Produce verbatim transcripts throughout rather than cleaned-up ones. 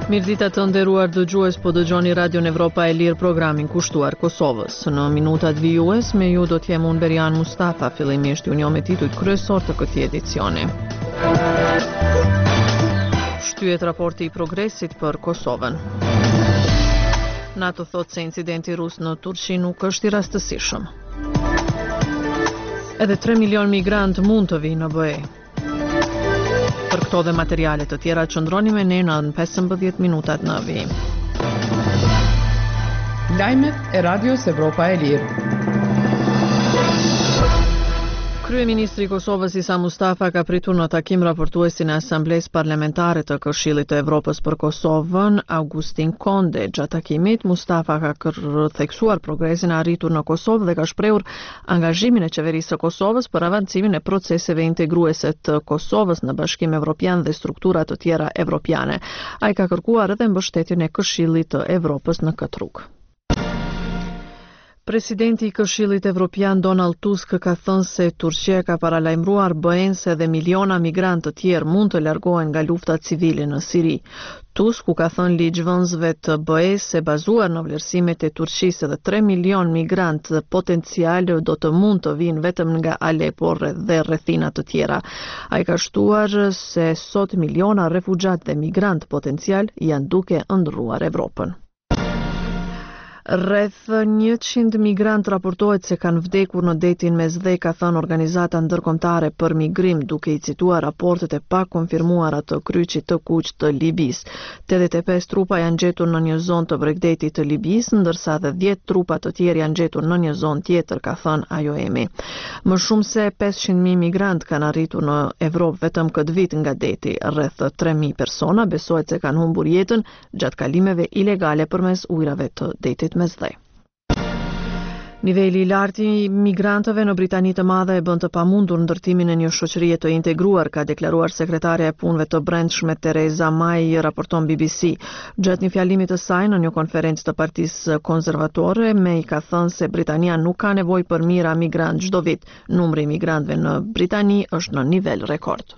Mirëdita të nderuar dëgjues, po dëgjoni Radion Evropa e Lirë, programin kushtuar Kosovës. Në minutat vijues me ju do të jem unë Berian Mustafa, fillimisht ju njoh me titujt kryesor të këtij edicioni. Shtyhet raporti i progresit për Kosovën. NATO thot se incidenti rus në Turqi nuk është i rastësishëm. Edhe tre milion migrant mund të vinë në B E. Për këto dhe materiale të tjera qëndroni me ne në pesëmbëdhjetë minutat në vijim. Lajmet e Radios Evropa e Lirë. Kryeministri i Kosovës Isa Mustafa ka pritur në takim raportuesin e Asamblesë Parlamentare të Këshillit të Evropës për Kosovën, Augustin Konde. Gjatë takimit, Mustafa ka theksuar progresin e arritur në Kosovë dhe ka shprehur angazhimin e qeverisë së Kosovës për avancimin e proceseve integruese të Kosovës në Bashkim Evropian dhe struktura të tjera evropiane. Ai ka kërkuar edhe mbështetjen e Këshillit të Evropës në këtë rrugë. Presidenti i Këshillit Evropian Donald Tusk ka thënë se Turqia ka paralajmëruar B E-n se dhe miliona migrantë të tjerë mund të largohen nga lufta civile në Siri. Tusk u ka thënë ligjvënësve të B E-s se bazuar në vlerësimet e Turqisë edhe tre milion migrantë potencial do të mund të vinë vetëm nga Alepo dhe rrethina të tjera. Ai ka shtuar se sot miliona refugjat dhe migrantë potencial janë duke ëndrruar Evropën. Rreth njëqind migrant raportohet se kanë vdekur në detin mes dhe, ka thënë Organizata Ndërkombëtare për Migrim, duke i cituar raportet e pakonfirmuara të kryqit të kuq të Libis. tetëdhjetë e pesë trupa janë gjetur në një zonë të Bregdetit të Libis, ndërsa dhe dhjetë trupa të tjerë janë gjetur në një zonë tjetër, ka thënë I O M-i. Më shumë se pesëqind mijë migrant kanë arritur në Evropë vetëm këtë vit nga deti. Rreth tre mijë persona besohet se kanë humbur jetën gjatë kalimeve ilegale përmes ujrave të detit mes dhe. Niveli i lartë i migrantëve në Britani të Madhe e bën të pamundur ndërtimin e një shoqërie të integruar, ka deklaruar sekretarja e punëve të brendshme Theresa May, raporton B B C. Gjatë një fjalimi të saj në një konferencë të Partisë Konservatore, May ka thënë se Britania nuk ka nevojë për mijëra migrantë çdo vit. Numri i migrantëve në Britani është në nivel rekord.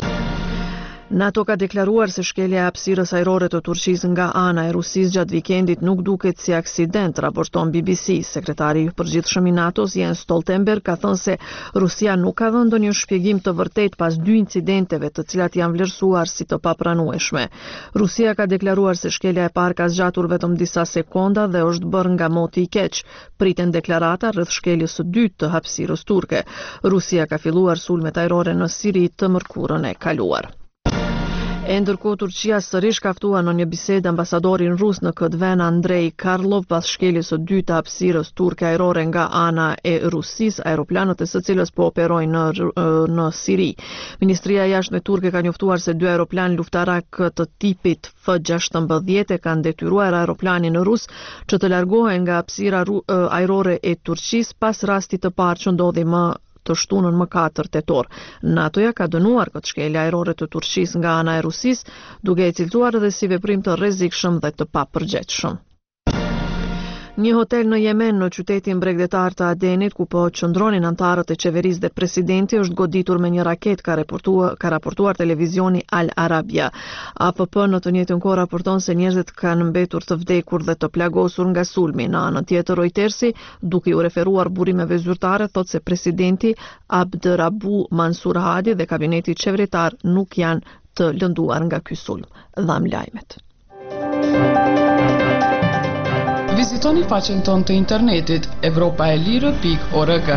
NATO ka deklaruar se shkelja e hapësirës ajrore të Turqisë nga ana e Rusisë gjatë vikendit nuk duket si aksident, raporton B B C. Sekretari i përgjithshëm i NATO-s Jens Stoltenberg ka thënë se Rusia nuk ka dhënë ndonjë shpjegim të vërtetë pas dy incidenteve të cilat janë vlerësuar si të papranueshme. Rusia ka deklaruar se shkelja e parë ka zgjatur vetëm disa sekonda dhe është bërë nga moti i keq. Priten deklarata rreth shkeljes së dytë të hapësirës turke. Rusia ka filluar sulmet ajrore në Siri të mërkurën e kaluar. E ndërkohë Turqia sërish ka ftuar në një bisedë ambasadorin rus në këtë vend Andrei Karlov pas shkeljes së dytë të hapësirës turke ajrore nga ana e Rusisë, aeroplanët e së cilës po operojnë në, në Siri. Ministria e Jashtme turke ka njoftuar se dy aeroplan luftarak të tipit F gjashtëmbëdhjetë e kanë detyruar aeroplanin rus që të largohen nga hapësira ajrore e Turqisë pas rastit të parë që ndodhi më të shtunën më katër tetor. NATO-ja ka dënuar këtë shkelje ajrore të Turqisë nga ana e Rusisë, duke e cilëtuar edhe si veprim të rrezikshëm dhe të papërgjegjshëm. Një hotel në Yemen, në qytetin bregdetar të Adenit, ku po qëndronin antarët e qeverisë dhe presidenti, është goditur me një raket, ka raportuar, ka raportuar televizioni Al Arabia. A F P në të njëjtën kohë raporton se njerëzit kanë mbetur të vdekur dhe të plagosur nga sulmi. Në anën tjetër, Reutersi, duke u referuar burimeve zyrtare, thotë se presidenti Abdrabu Mansur Hadi dhe kabineti qeveritar nuk janë të lënduar nga ky sulm. Dham lajmet. Vizitoni faqen tonë të internetit evropaelire pikë org.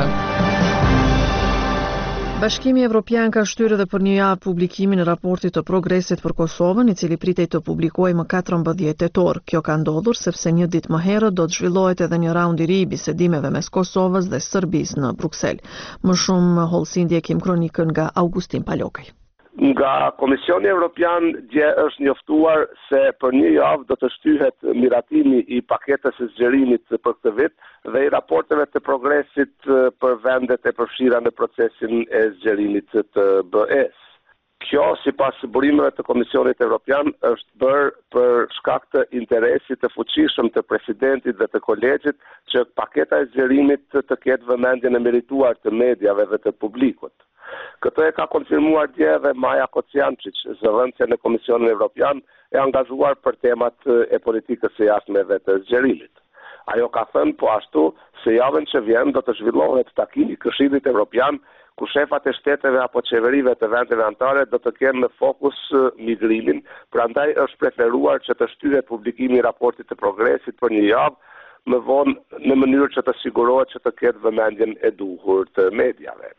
Bashkimi Evropian ka shtyrë edhe për një javë publikimin e raportit të progresit për Kosovën, i cili pritej të publikohej më katërmbëdhjetë tetor. Kjo ka ndodhur sepse një ditë më herët do të zhvillohet edhe një raund i ri i bisedimeve mes Kosovës dhe Serbisë në Bruksel. Më shumë hollësi ndjekim kronikën nga Augustin Palokaj. Nga Komisioni Evropian dje është njoftuar se për një javë do të shtyhet miratimi i paketës së zgjerimit për këtë vit dhe i raporteve të progresit për vendet e përfshira në procesin e zgjerimit të B E-s. Kjo, sipas burimeve të Komisionit Evropian, është bërë për shkak të interesit të fuqishëm të presidentit dhe të kolegjit që paketa e zgjerimit të ketë vëmendjen e merituar të mediave dhe të publikut. Këtë e ka konfirmuar dje edhe Maja Kociančić, zëvendëse në Komisionin Evropian e angazhuar për temat e politikës së jashtme dhe të zgjerimit. Ajo ka thënë po ashtu se javën që vjen do të zhvillohet takimi i Këshillit Evropian ku shefat e shteteve apo qeverive të vendeve anëtare do të kenë në fokus migrimin, prandaj është preferuar që të shtyhet publikimi i raportit të progresit për një javë më vonë në mënyrë që të sigurohet që të ketë vëmendjen e duhur të mediave.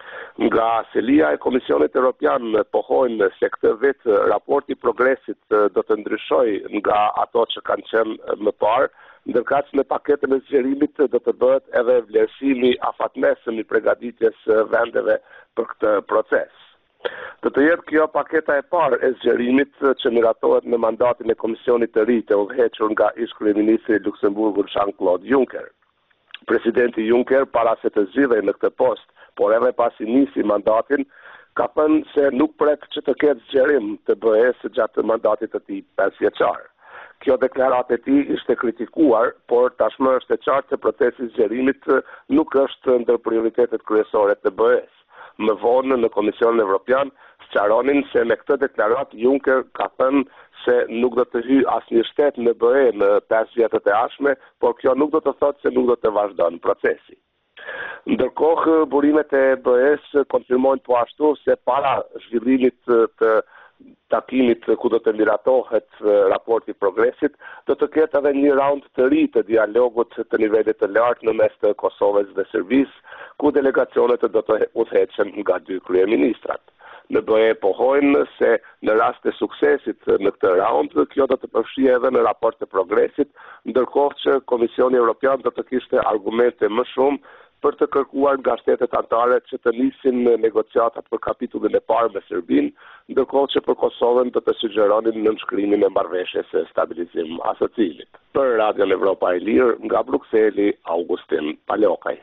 Nga selia e Komisionit Evropian pohojnë se këtë vit raporti progresit do të ndryshojë nga ato që kanë qenë më parë, ndërkaq në paketën e zgjerimit do të bëhet edhe vlerësimi afatmesëm i përgatitjes vendeve për këtë proces. Do të jetë kjo paketa e parë e zgjerimit që miratohet në mandatin e Komisionit të ri të udhëhequr nga ish-kryeministri i Luksemburgut Jean-Claude Juncker. Presidenti Juncker para se të zgjidhej në këtë post, por edhe pasi nisi mandatin, ka thënë se nuk pret që të ketë zgjerim të B E-s gjatë mandatit të tij pesëvjeçar. Kjo deklaratë e tij ishte kritikuar, por tashmë është e qartë se procesi i zgjerimit nuk është ndër prioritetet kryesore të B E-s. Më vonë në Komisionin Evropian sqaronin se me këtë deklaratë Juncker ka thënë se nuk do të hyjë asnjë shtet në B E në pesë vjetët e ardhshme, por kjo nuk do të thotë se nuk do të vazhdojnë procesi. Ndërkohë, burimet e B E-s konfirmojnë po ashtu se para zhvillimit të takimit ku do të miratohet raporti progresit, do të ketë edhe një raund të ri të dialogut të nivelit të lartë në mes të Kosovës dhe Serbisë, ku delegacionet do të udhëheqen nga dy kryeministrat. Në B E pohojnë se në rast të suksesit në këtë raund, kjo do të përfshijë edhe në raport të progresit, ndërkohë që Komisioni Evropian do të kishte argumente më shumë për të kërkuar nga shtetet anëtare që të nisin negociatat për kapitullin e parë me Serbinë, ndërkohë që për Kosovën do të sugjeronin nënshkrimin e marrëveshjes së stabilizim asociimit. Për Radion Evropa e Lirë, nga Brukseli, Augustin Palokaj.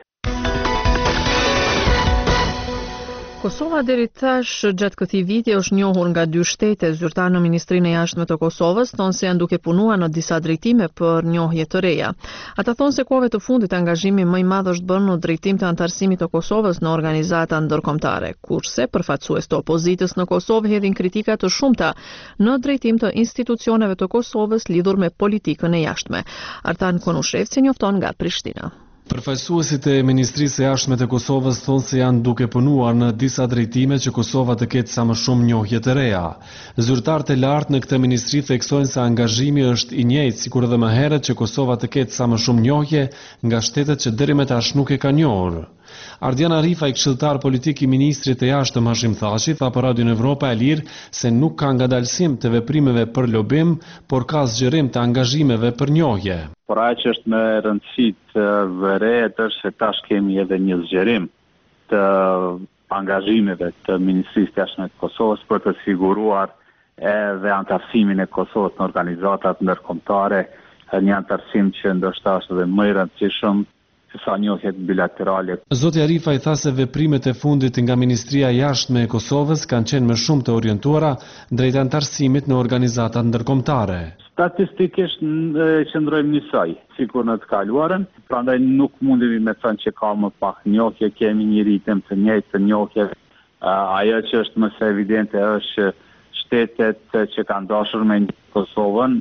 Kosova deri tash gjatë këtij viti është njohur nga dy shtete. Zyrtar në Ministrinë e Jashtme të Kosovës thonë se janë duke punuar në disa drejtime për njohje të reja. Ata thonë se kohëve të fundit angazhimi më i madh është bërë në drejtim të antarësimit të Kosovës në organizata ndërkombëtare, kurse përfaqësues të opozitës në Kosovë hedhin kritika të shumta në drejtim të institucioneve të Kosovës lidhur me politikën e jashtme. Artan Konushevci njofton nga Prishtina. Përfaqësuesit e Ministrisë së Jashtme të Kosovës thonë se janë duke punuar në disa drejtime që Kosova të ketë sa më shumë njohje të reja. Zyrtarët e lartë në këtë ministri theksojnë se angazhimi është i njëjtë sikur edhe më herët që Kosova të ketë sa më shumë njohje nga shtetet që deri më tash nuk e kanë njohur. Ardian Arifaj, këshilltar politik i ministrit të jashtëm Hashim Thaçi, tha për Radion Evropa e Lirë se nuk ka ngadalësim të veprimeve për lobim, por ka zgjerim të angazhimeve për njohje. Por ajo që është me rëndësi të vërehet është se tash kemi edhe një zgjerim të angazhimeve të Ministrisë të Jashtme të Kosovës për të siguruar edhe antarësimin e Kosovës në organizatat ndërkombëtare, një antarësim që ndoshta është edhe më i rëndësishëm se sa njohjet bilaterale. Zoti Arifaj tha se veprimet e fundit nga Ministria e Jashtme e Kosovës kanë qenë më shumë të orientuara drejt antarësimit në organizatat ndërkombëtare. Statistikisht qëndrojmë njësoj, sikur në të kaluarën, prandaj nuk mundemi me thënë që ka më pak njohje, kemi një ritëm të njëjtë të njohje. Ajo që është më së evidente është shtetet që kanë dashur me Kosovën,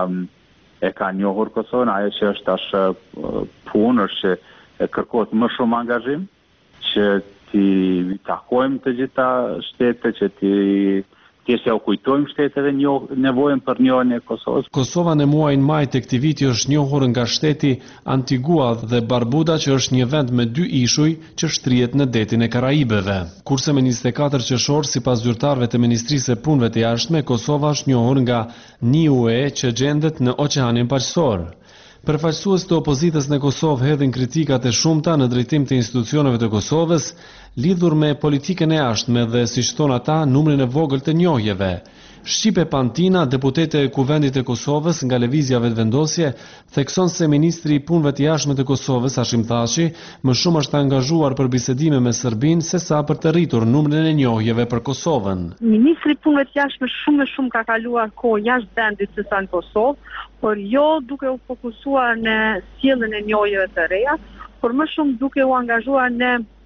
e ka njohur Kosovën, ajo që është tash punë është që kërkohet më shumë angazhim, që ti takojmë të gjitha shtetet, që ti Tjesë u kujtojmë shteteve nevojën për njohjen e Kosovës. Kosova në muajin maj të këtij viti është njohur nga shteti Antigua dhe Barbuda, që është një vend me dy ishuj që shtrihet në detin e Karaibeve. Kurse me njëzet e katër qershor, sipas zyrtarëve të Ministrisë së Punëve të Jashtme, Kosova është njohur nga N I U E që gjendet në Oqeanin Paqësor. Përfaqësues të opozitës në Kosovë hedhin kritikat e shumta në drejtim të institucioneve të Kosovës lidhur me politikën e jashtme dhe, siç thon ata, numrin e vogël të njohjeve. Shqipe Pantina, deputete e Kuvendit të Kosovës nga Lëvizja Vetëvendosje, thekson se ministri i Punëve të Jashtme të Kosovës, Hashim Thaçi, më shumë është angazhuar për bisedime me Serbinë sesa për të rritur numrin e njohjeve për Kosovën. Ministri i Punëve të Jashtme shumë më shumë ka kaluar kohë jashtë vendit sesa në Kosovë, por jo duke u fokusuar në sjelljen e njohjeve të reja, por më shumë duke u angazhuar në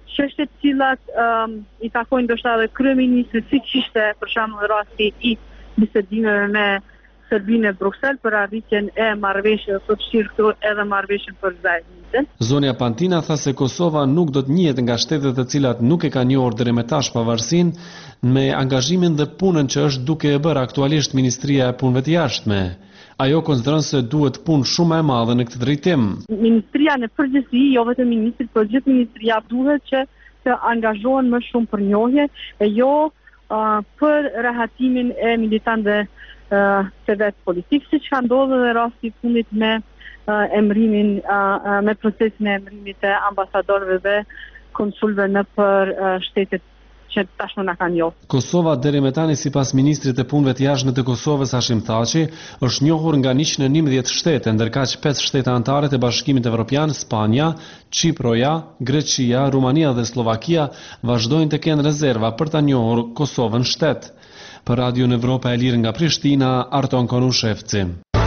çështje të cilat um, i takojnë ndoshta edhe kryeministrit, siç ishte për shembull rasti i bisedimeve me Serbinë e Bruksel për arritjen e marrëveshjeve të fshirë këtu edhe marrëveshjen për Zajnitin. Zonja Pantina tha se Kosova nuk do të njihet nga shtetet të cilat nuk e kanë njohur deri më tash pavarësinë me angazhimin dhe punën që është duke e bërë aktualisht Ministria e Punëve të Jashtme. Ajo konsideron se duhet punë shumë e madhe në këtë drejtim. Ministria në përgjithësi, jo vetëm ministri, por gjithë ministria duhet që të angazhohen më shumë për njohje e jo uh, për rehatimin e militantëve uh, të vetë politikë, siç ka ndodhur në rasti i fundit me uh, emrimin uh, me procesin e emrimit të ambasadorëve dhe konsulëve në për uh, shtetet që tashmë na kanë njohur. Kosova deri më tani sipas ministrit të punëve të jashtme të Kosovës Hashim Thaçi është njohur nga njëqind e njëmbëdhjetë shtete, ndërkaq pesë shtete anëtare të Bashkimit Evropian, Spanja, Çiproja, Greqia, Rumania dhe Slovakia vazhdojnë të kenë rezerva për ta njohur Kosovën shtet. Për Radio Evropa e Lirë nga Prishtina, Arton Konushevci.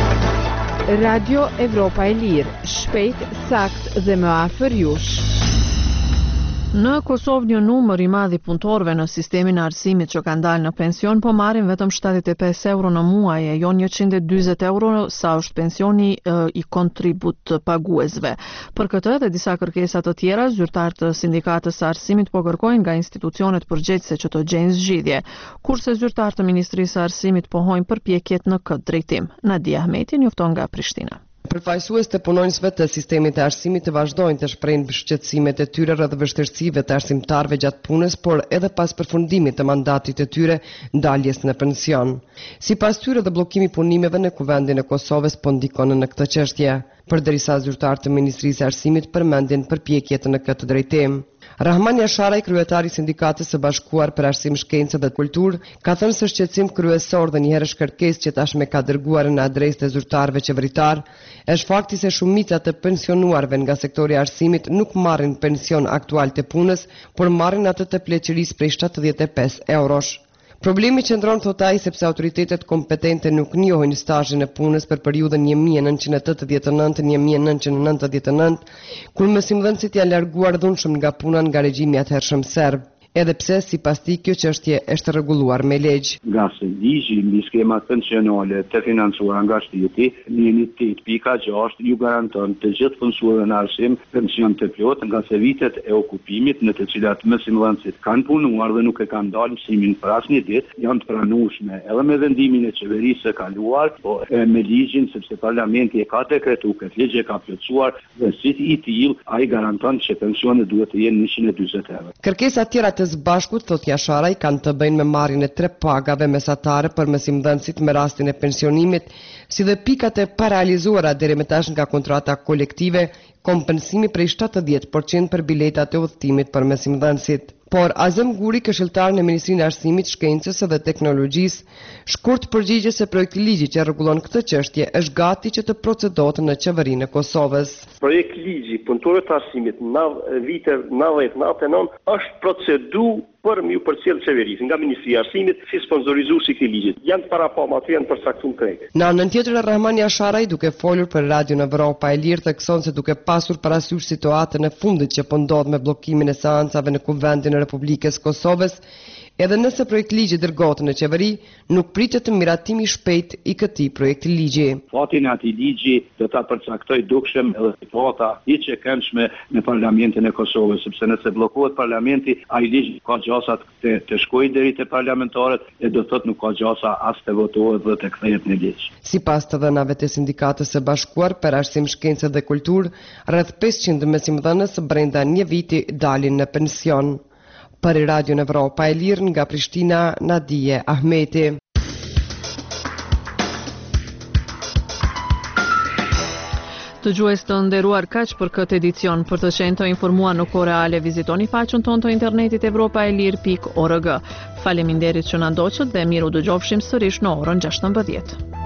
Radio Evropa e Lirë, shpejt, sakt dhe më afër jush. Në Kosovë një numër i madh i punëtorëve në sistemin e arsimit që kanë dalë në pension po marrin vetëm shtatëdhjetë e pesë euro në muaj e jo njëqind e dyzet euro sa është pensioni e, i kontribut paguesve. Për këtë dhe disa kërkesa të tjera, zyrtarët të sindikatës së arsimit po kërkojnë nga institucionet përgjegjëse që të gjejnë zgjidhje, kurse zyrtarët të Ministrisë së Arsimit pohojnë përpjekjet në këtë drejtim. Nadia Ahmeti njofton nga Prishtina. Përfaqësues të punonjësve të sistemit të arsimit të vazhdojnë të shprehin shqetësimet e tyre rreth vështirësive të arsimtarëve gjatë punës, por edhe pas përfundimit të mandatit të tyre ndaljes në pension. Sipas tyre dhe bllokimi i punimeve në Kuvendin e Kosovës po ndikon në këtë çështje, përderisa zyrtarët të Ministrisë së Arsimit përmendin përpjekjet në këtë drejtim. Rahman Jasharaj, kryetari i Sindikatës së Bashkuar për Arsim, Shkencë dhe Kulturë, ka thënë se shqetësim kryesor dhe njëherë kërkesë që tashmë ka dërguar në adresë të zyrtarëve qeveritar është fakti se shumica të pensionuarve nga sektori i arsimit nuk marrin pension aktual të punës, por marrin atë të pleqërisë prej shtatëdhjetë e pesë eurosh. Problemi qëndron, thot ai, sepse autoritetet kompetente nuk njohin stazhin e punës për periudhën një mijë e nëntëqind e tetëdhjetë e nëntë - një mijë e nëntëqind e nëntëdhjetë e nëntë, kur mësimdhënësit janë larguar dhunshëm nga puna nga regjimi atëhershëm serb. Edhe pse sipas tij kjo çështje është rregulluar me ligj. Nga se ligji mbi skemat pensionale të financuara nga shteti, në tetë pika gjashtë ju garanton të gjithë punësuesve në arsim pension të plotë, nga se vitet e okupimit në të cilat mësimdhënësit kanë punuar dhe nuk e kanë dalë mësimin për asnjë ditë, janë të pranueshme edhe me vendimin e qeverisë së kaluar, po me ligjin, sepse parlamenti e ka dekretuar këtë ligj, e ka plotësuar dhe si i tillë ai garanton që pensionet duhet të jenë njëqind e dyzet euro. Kërkesat tjera të Bashkut, thot Jasharaj, kanë të bëjnë me marrjen e tre pagave mesatare për mësimdhënësit me rastin e pensionimit, si dhe pikat e parealizuara deri më tash nga kontrata kolektive, kompensimi prej shtatëdhjetë përqind për biletat e udhëtimit për mësimdhënësit. Por Azem Guri, këshilltar në Ministrinë e Arsimit, Shkencës dhe Teknologjisë, shkurt përgjigje se projekti ligji që rregullon këtë çështje është gati që të procedohet në qeverinë e Kosovës. Projekti ligji punëtorëve të arsimit në vitet nëntëdhjetë nëntëdhjetë e nëntë është procedu për më përcjell qeverisë nga Ministria e Arsimit si sponsorizuesi i këtij ligji. Janë para pa aty janë përcaktuar krejt. Në anën tjetër, Rahman Jasharaj, duke folur për Radio Evropa e Lirë, thekson se duke pasur parasysh situatën e fundit që po ndodh me bllokimin e seancave në Kuvendin e Republikës Kosovës, edhe nëse projekt ligji dërgohet në qeveri, nuk pritet të miratimi shpejt i këtij projekti ligji. Fatin e atij ligji do ta përcaktoj dukshëm edhe situata i çekëndshme në Parlamentin e Kosovës, sepse nëse bllokohet parlamenti, ai ligj ka gjasa të, të shkojë deri te parlamentarët e do thotë nuk ka gjasa as të votohet dhe të kthehet në ligj. Sipas të dhënave të Sindikatës së Bashkuar për Arsim, Shkencë dhe Kulturë, rreth pesëqind mësimdhënës brenda një viti dalin në pension. Për Radio Evropa e Lirë nga Prishtina, Nadia Ahmeti. Të gjues të nderuar, kaq për këtë edicion. Për të qenë të informuar në kohë reale, vizitoni faqen tonë të internetit evropa e lirë pikë org. Faleminderit që na ndoqët dhe miru dëgjofshim sërish në orën gjashtëmbëdhjetë.